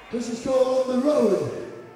This is called On the Road.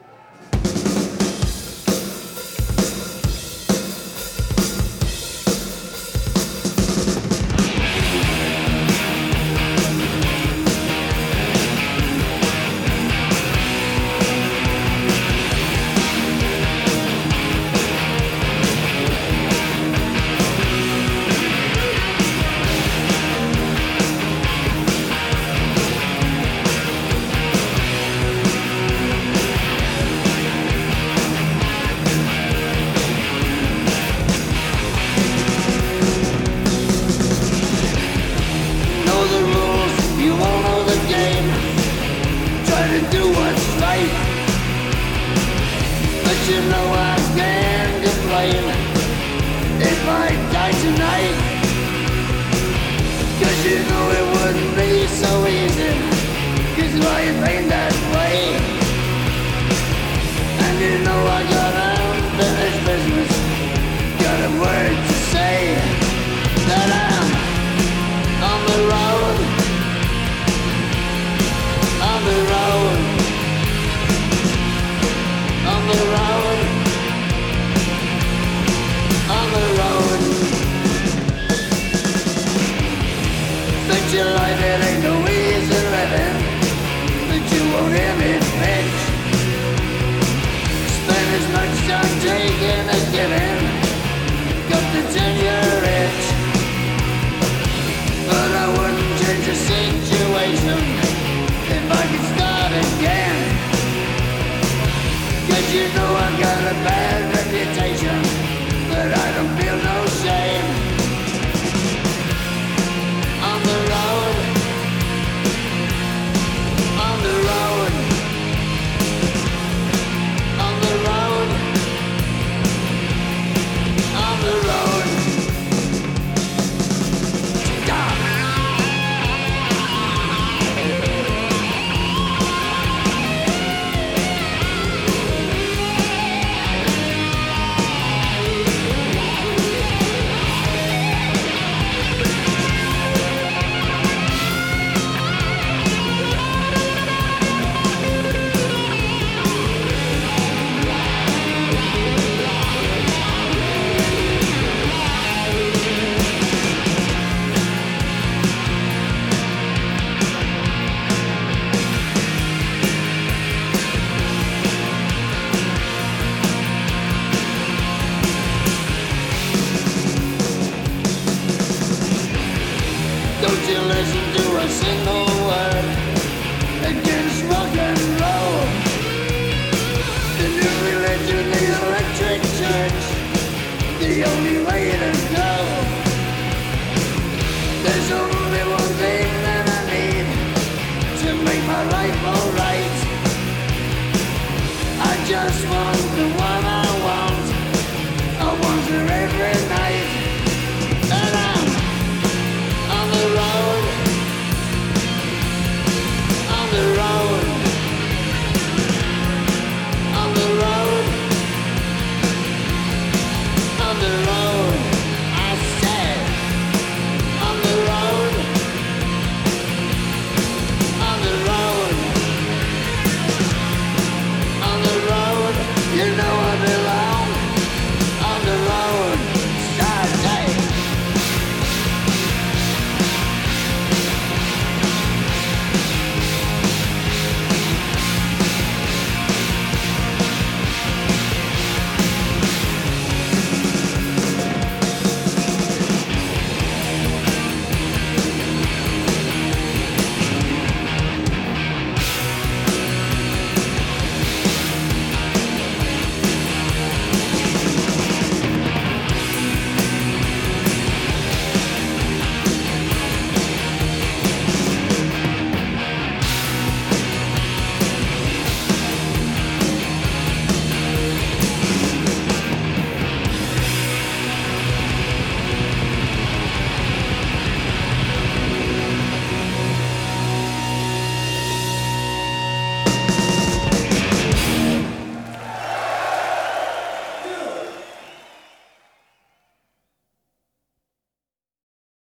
But you know I can't complain if I die tonight, 'cause you know it wouldn't be so easy, 'cause life ain't that way. And you know I got unfinished business, got a word to say, that I'm on the road, on the road, on the road, on the road. Bet your life it ain't no easy living, but you won't hear me bitch. Spend as much time taking as giving, got the 10-year itch. But I wouldn't change the situation if I could start again. 'Cause you know I've got a bad reputation, but I don't feel no shame. On the road, on the road, on the road, on the road. Don't you listen to a single word against rock and roll. The new religion, the electric church, the only way to